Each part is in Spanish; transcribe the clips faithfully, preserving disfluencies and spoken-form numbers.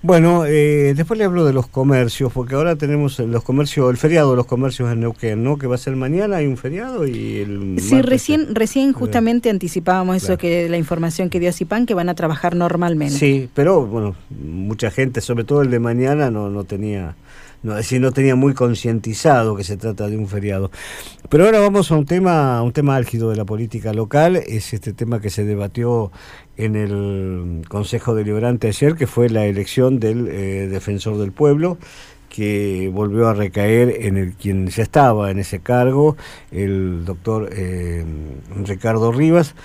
Bueno, eh, después le hablo de los comercios, porque ahora tenemos los comercios, el feriado de los comercios en Neuquén, ¿no? Que va a ser mañana, hay un feriado y el Sí, martes recién, es... recién justamente anticipábamos eso, Claro. que la información que dio Cipan, que van a trabajar normalmente. Sí, pero bueno, mucha gente, sobre todo el de mañana, no, no tenía... No, es decir, no tenía muy concientizado que se trata de un feriado. Pero ahora vamos a un tema, a un tema álgido de la política local, es este tema que se debatió en el Consejo Deliberante ayer, que fue la elección del eh, Defensor del Pueblo, que volvió a recaer en el quien ya estaba en ese cargo, el doctor eh, Ricardo Rivas,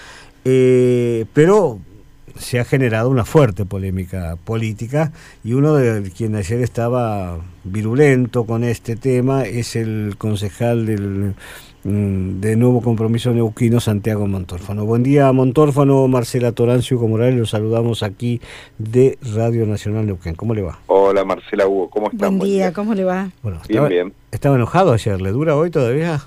eh, pero se ha generado una fuerte polémica política y uno de quien ayer estaba virulento con este tema es el concejal del de Nuevo Compromiso Neuquino, Santiago Montórfano. Buen día, Montórfano. Marcela Torancio Morales, los saludamos aquí de Radio Nacional Neuquén. ¿Cómo le va? Hola, Marcela Hugo, ¿cómo estás? Buen día, Buen día, ¿cómo le va? Bueno, bien, estaba, bien. ¿Estaba enojado ayer? ¿Le dura hoy todavía?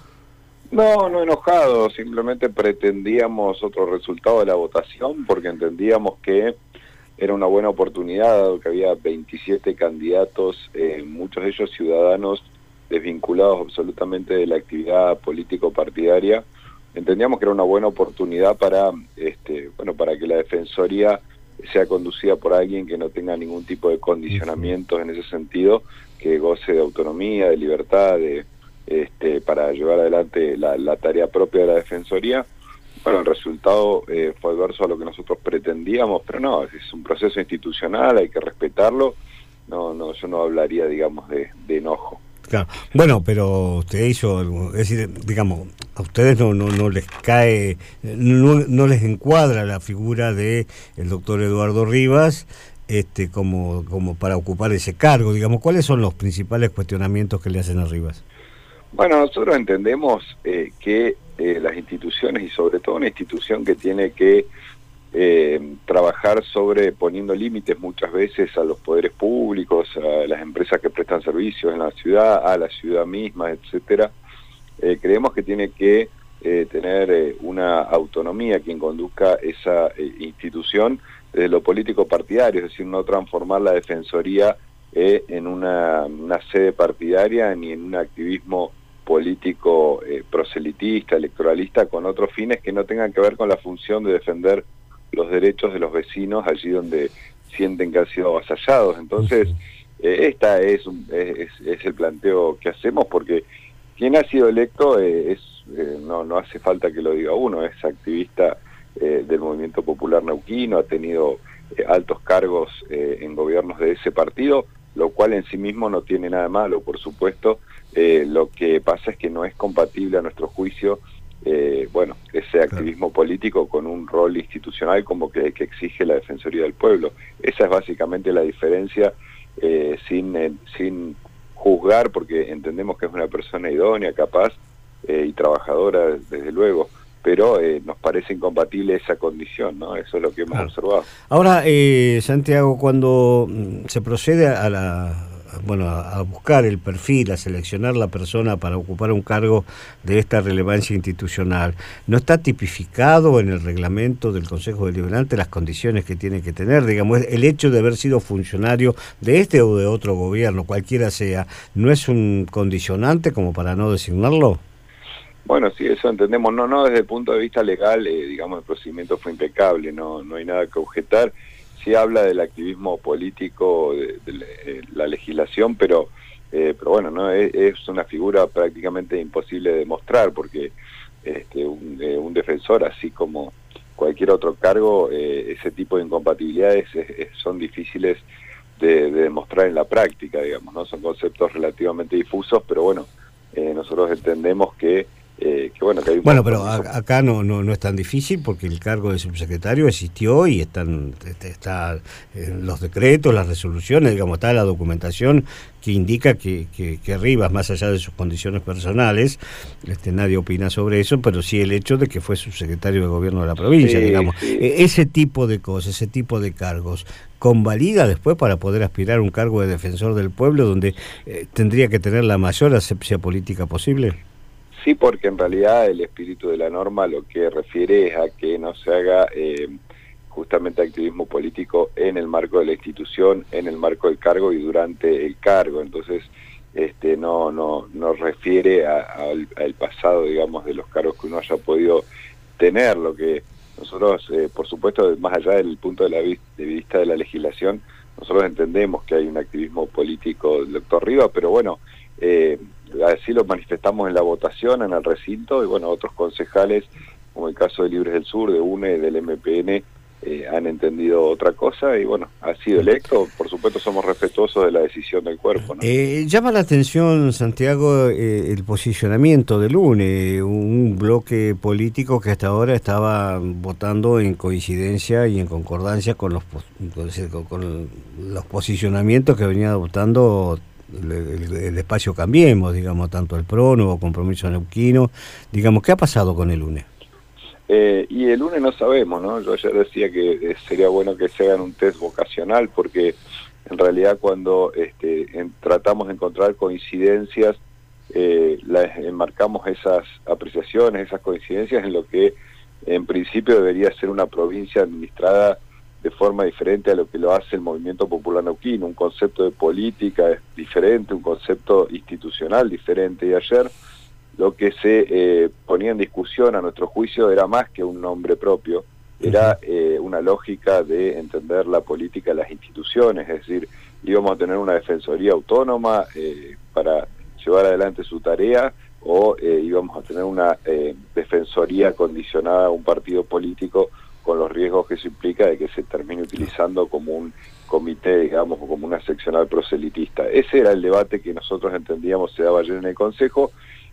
No, no enojado, simplemente pretendíamos otro resultado de la votación porque entendíamos que era una buena oportunidad, dado que había veintisiete candidatos, eh, muchos de ellos ciudadanos desvinculados absolutamente de la actividad político-partidaria. Entendíamos que era una buena oportunidad para, este, bueno, para que la Defensoría sea conducida por alguien que no tenga ningún tipo de condicionamientos en ese sentido, que goce de autonomía, de libertad, de Este, para llevar adelante la, la tarea propia de la Defensoría. Bueno, el resultado eh, fue adverso a lo que nosotros pretendíamos, pero no, es un proceso institucional, hay que respetarlo. No, no, yo no hablaría, digamos, de, de enojo. Claro. Bueno, pero usted hizo algo, es decir, digamos, a ustedes no, no, no les cae, no, no les encuadra la figura de el doctor Eduardo Rivas, este, como, como para ocupar ese cargo, digamos. ¿Cuáles son los principales cuestionamientos que le hacen a Rivas? Bueno, nosotros entendemos eh, que eh, las instituciones, y sobre todo una institución que tiene que eh, trabajar sobre poniendo límites muchas veces a los poderes públicos, a las empresas que prestan servicios en la ciudad, a la ciudad misma, etcétera, eh, creemos que tiene que eh, tener eh, una autonomía quien conduzca esa eh, institución desde lo político partidario, es decir, no transformar la Defensoría eh, en una, una sede partidaria ni en un activismo político eh, proselitista, electoralista, con otros fines que no tengan que ver con la función de defender los derechos de los vecinos allí donde sienten que han sido avasallados. Entonces, eh, esta es, un, es, es el planteo que hacemos, porque quien ha sido electo eh, es eh, no, no hace falta que lo diga uno, es activista eh, del Movimiento Popular Neuquino, ha tenido eh, altos cargos eh, en gobiernos de ese partido, lo cual en sí mismo no tiene nada malo, por supuesto. Eh, lo que pasa es que no es compatible a nuestro juicio, eh, bueno, ese activismo político con un rol institucional como que, que exige la Defensoría del Pueblo. Esa es básicamente la diferencia, eh, sin, eh, sin juzgar, porque entendemos que es una persona idónea, capaz eh, y trabajadora, desde luego, pero eh, nos parece incompatible esa condición, ¿no? Eso es lo que hemos claro. observado. Ahora, eh, Santiago, cuando se procede a la... bueno, a buscar el perfil, a seleccionar la persona para ocupar un cargo de esta relevancia institucional, ¿no está tipificado en el reglamento del Consejo Deliberante las condiciones que tiene que tener? Digamos, el hecho de haber sido funcionario de este o de otro gobierno, cualquiera sea, ¿no es un condicionante como para no designarlo? Bueno, sí, eso entendemos. No, no, desde el punto de vista legal, eh, digamos, el procedimiento fue impecable, no, no hay nada que objetar. Sí habla del activismo político, de, de, de la legislación, pero eh, pero bueno, no es, es una figura prácticamente imposible de demostrar, porque este, un, eh, un defensor, así como cualquier otro cargo, eh, ese tipo de incompatibilidades es, es, son difíciles de, de demostrar en la práctica, digamos, ¿no? Son conceptos relativamente difusos, pero bueno, eh, nosotros entendemos que Eh, que bueno, que hay un bueno, pero a, acá no, no no es tan difícil porque el cargo de subsecretario existió y están este, está en los decretos, las resoluciones, digamos, está la documentación que indica que, que, que Rivas, más allá de sus condiciones personales, este, nadie opina sobre eso, pero sí el hecho de que fue subsecretario de gobierno de la provincia, sí, digamos. Sí. E ese tipo de cosas, ese tipo de cargos, ¿convalida después para poder aspirar a un cargo de defensor del pueblo donde eh, tendría que tener la mayor asepsia política posible? Sí, porque en realidad el espíritu de la norma lo que refiere es a que no se haga eh, justamente activismo político en el marco de la institución, en el marco del cargo y durante el cargo. Entonces, este, no, no, no refiere a, a, al pasado, digamos, de los cargos que uno haya podido tener. Lo que nosotros, eh, por supuesto, más allá del punto de, la vi de vista de la legislación, nosotros entendemos que hay un activismo político del doctor Rivas, pero bueno, eh, así lo manifestamos en la votación, en el recinto, y bueno, otros concejales, como el caso de Libres del Sur, de U N E, del M P N, eh, han entendido otra cosa, y bueno, ha sido electo. Por supuesto somos respetuosos de la decisión del cuerpo, ¿no? Eh, llama la atención, Santiago, eh, el posicionamiento del U N E, un bloque político que hasta ahora estaba votando en coincidencia y en concordancia con los, con, con los posicionamientos que venía adoptando el, el, el espacio Cambiemos, digamos, tanto el PRO, Nuevo Compromiso Neuquino. Digamos, ¿qué ha pasado con el U N E? Eh, y el U N E no sabemos, ¿no? Yo ayer decía que eh, sería bueno que se hagan un test vocacional, porque en realidad cuando este, en, tratamos de encontrar coincidencias, eh, las, enmarcamos esas apreciaciones, esas coincidencias en lo que en principio debería ser una provincia administrada de forma diferente a lo que lo hace el Movimiento Popular Neuquino, un concepto de política diferente, un concepto institucional diferente. Y ayer lo que se eh, ponía en discusión, a nuestro juicio, era más que un nombre propio, era eh, una lógica de entender la política de las instituciones, es decir, íbamos a tener una defensoría autónoma eh, para llevar adelante su tarea, o eh, íbamos a tener una eh, defensoría condicionada a un partido político, con los riesgos que eso implica de que se termine utilizando como un comité, digamos, o como una seccional proselitista. Ese era el debate que nosotros entendíamos se daba ayer en el Consejo.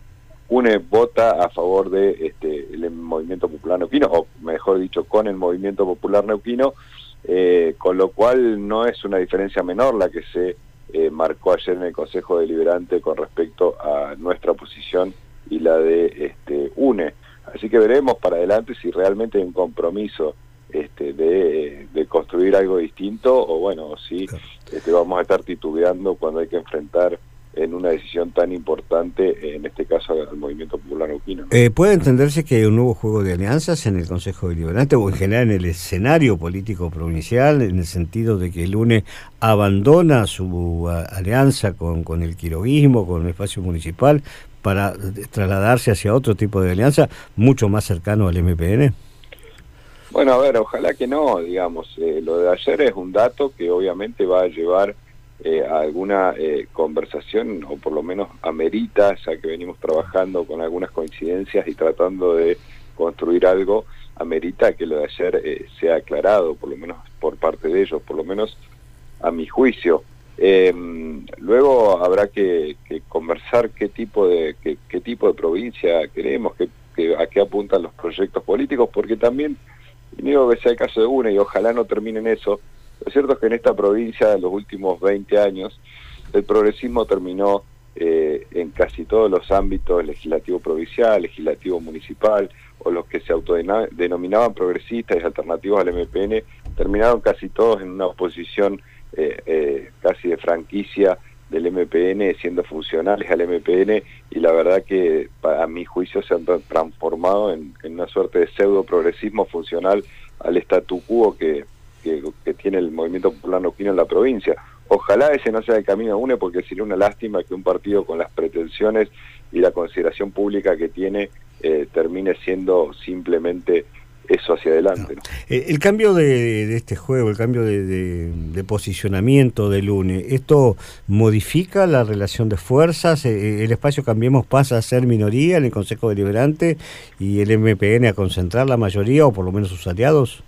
U N E vota a favor de este, el Movimiento Popular Neuquino, o mejor dicho, con el Movimiento Popular Neuquino, eh, con lo cual no es una diferencia menor la que se eh, marcó ayer en el Consejo Deliberante con respecto a nuestra posición y la de este, U N E. Así que veremos para adelante si realmente hay un compromiso este, de, de construir algo distinto, o bueno, si este, vamos a estar titubeando cuando hay que enfrentar en una decisión tan importante, en este caso al Movimiento Popular Neuquino, ¿no? Eh, ¿Puede entenderse que hay un nuevo juego de alianzas en el Consejo Deliberante o en general en el escenario político provincial, en el sentido de que el U N E abandona su a, alianza con, con el quiroguismo, con el espacio municipal, para trasladarse hacia otro tipo de alianza mucho más cercano al M P N? Bueno, a ver, ojalá que no, digamos. Eh, lo de ayer es un dato que obviamente va a llevar Eh, a alguna eh, conversación, o por lo menos amerita, ya que venimos trabajando con algunas coincidencias y tratando de construir algo, amerita que lo de ayer eh, sea aclarado, por lo menos por parte de ellos, por lo menos a mi juicio. Eh, luego habrá que, que conversar qué tipo de qué, qué tipo de provincia queremos, qué, qué, a qué apuntan los proyectos políticos, porque también, y digo que sea el caso de U N E, y ojalá no termine en eso. Lo cierto es que en esta provincia, en los últimos veinte años, el progresismo terminó eh, en casi todos los ámbitos, legislativo provincial, legislativo municipal, o los que se autodenominaban progresistas y alternativos al M P N, terminaron casi todos en una oposición eh, eh, casi de franquicia del M P N, siendo funcionales al M P N, y la verdad que a mi juicio se han transformado en, en una suerte de pseudo progresismo funcional al statu quo que Que, que tiene el Movimiento Popular Neuquino en la provincia. Ojalá ese no sea el camino de U N E, porque sería una lástima que un partido con las pretensiones y la consideración pública que tiene eh, termine siendo simplemente eso hacia adelante, ¿no? El, el cambio de, de este juego, el cambio de, de, de posicionamiento del U N E, ¿esto modifica la relación de fuerzas? ¿El espacio Cambiemos pasa a ser minoría en el Consejo Deliberante y el M P N a concentrar la mayoría, o por lo menos sus aliados?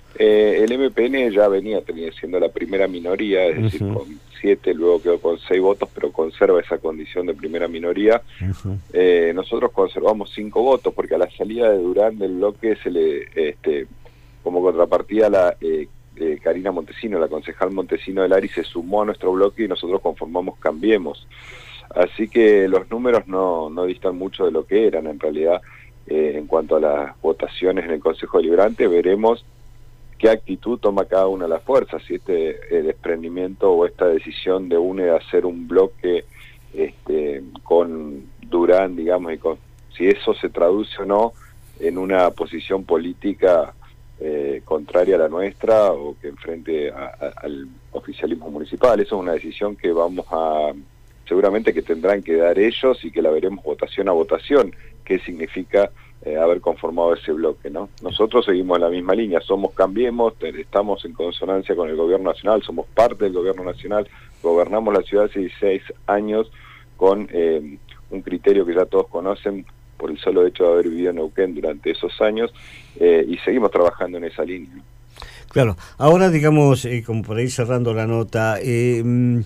Eh, el M P N ya venía teniendo, siendo la primera minoría, es decir, uh-huh. con siete, luego quedó con seis votos, pero conserva esa condición de primera minoría. Uh-huh. eh, nosotros conservamos cinco votos, porque a la salida de Durán del bloque se le, este, como contrapartida, la eh, eh, Karina Montesino, la concejal Montesino del Ari, se sumó a nuestro bloque y nosotros conformamos Cambiemos. Así que los números no, no distan mucho de lo que eran, en realidad. Eh, en cuanto a las votaciones en el Consejo Deliberante, veremos qué actitud toma cada una de las fuerzas, si este eh, desprendimiento o esta decisión de U N E de hacer un bloque este, con Durán, digamos, y con, si eso se traduce o no en una posición política eh, contraria a la nuestra o que enfrente a, a, al oficialismo municipal. Eso es una decisión que vamos a, seguramente que tendrán que dar ellos y que la veremos votación a votación, qué significa eh, haber conformado ese bloque, ¿no? Nosotros seguimos en la misma línea, somos Cambiemos, estamos en consonancia con el gobierno nacional, somos parte del gobierno nacional, gobernamos la ciudad hace dieciséis años con eh, un criterio que ya todos conocen por el solo hecho de haber vivido en Neuquén durante esos años, eh, y seguimos trabajando en esa línea, ¿no? Claro, ahora digamos, eh, como por ahí cerrando la nota, eh,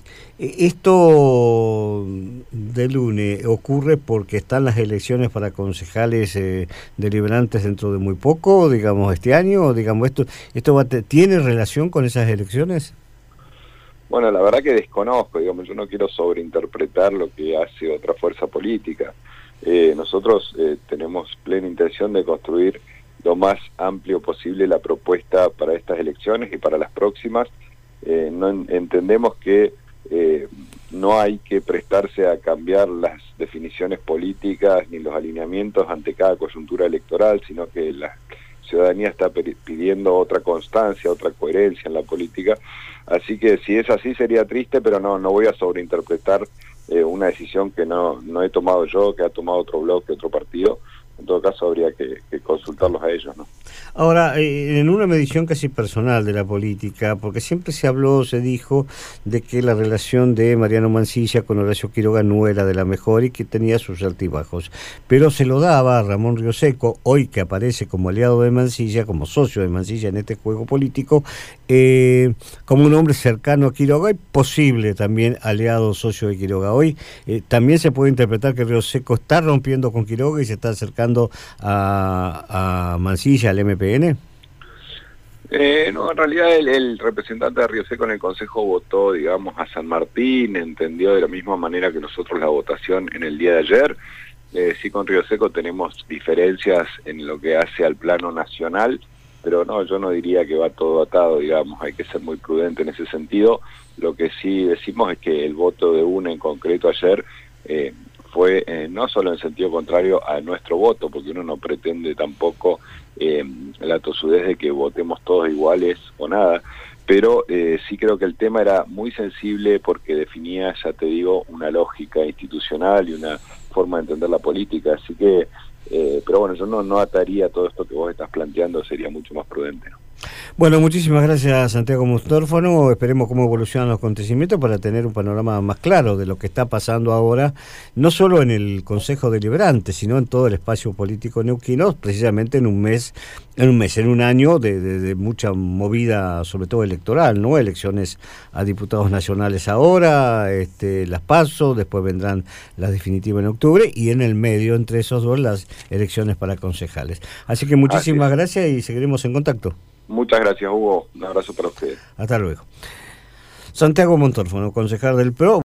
esto de lunes ocurre porque están las elecciones para concejales eh, deliberantes dentro de muy poco, digamos este año, o digamos esto, esto va te, ¿tiene relación con esas elecciones? Bueno, la verdad que desconozco, digamos, yo no quiero sobreinterpretar lo que hace otra fuerza política. Eh, nosotros eh, tenemos plena intención de construir lo más amplio posible la propuesta para estas elecciones y para las próximas. Eh, no en, entendemos que eh, no hay que prestarse a cambiar las definiciones políticas ni los alineamientos ante cada coyuntura electoral, sino que la ciudadanía está pidiendo otra constancia, otra coherencia en la política. Así que si es así sería triste, pero no, no voy a sobreinterpretar eh, una decisión que no, no he tomado yo, que ha tomado otro bloque, otro partido. En todo caso habría que, que consultarlos a ellos, ¿no? Ahora, eh, en una medición casi personal de la política, porque siempre se habló, se dijo, de que la relación de Mariano Mansilla con Horacio Quiroga no era de la mejor y que tenía sus altibajos, pero se lo daba a Ramón Rioseco, hoy que aparece como aliado de Mansilla, como socio de Mansilla en este juego político, eh, como un hombre cercano a Quiroga y posible también aliado socio de Quiroga. Hoy eh, también se puede interpretar que Rioseco está rompiendo con Quiroga y se está acercando a, a Mansilla, al M P N. Eh, no, en realidad el, el representante de Rioseco en el Consejo votó, digamos, a San Martín, entendió de la misma manera que nosotros la votación en el día de ayer. Eh, sí, con Rioseco tenemos diferencias en lo que hace al plano nacional, pero no, yo no diría que va todo atado, digamos, hay que ser muy prudente en ese sentido. Lo que sí decimos es que el voto de UNE en concreto ayer eh, fue eh, no solo en sentido contrario a nuestro voto, porque uno no pretende tampoco eh, la tosudez de que votemos todos iguales o nada, pero eh, sí creo que el tema era muy sensible porque definía, ya te digo, una lógica institucional y una forma de entender la política, así que, eh, pero bueno, yo no, no ataría todo esto que vos estás planteando, sería mucho más prudente, ¿no? Bueno, muchísimas gracias, Santiago Mustórfano. Esperemos cómo evolucionan los acontecimientos para tener un panorama más claro de lo que está pasando ahora, no solo en el Consejo Deliberante, sino en todo el espacio político neuquino, precisamente en un mes, en un mes, en un año de, de, de mucha movida, sobre todo electoral, ¿no? Elecciones a diputados nacionales ahora, este, las PASO, después vendrán las definitivas en octubre, y en el medio, entre esos dos, las elecciones para concejales. Así que muchísimas Así gracias y seguiremos en contacto. Muchas gracias, Hugo. Un abrazo para ustedes. Hasta luego. Santiago Mustórfano, concejal del P R O.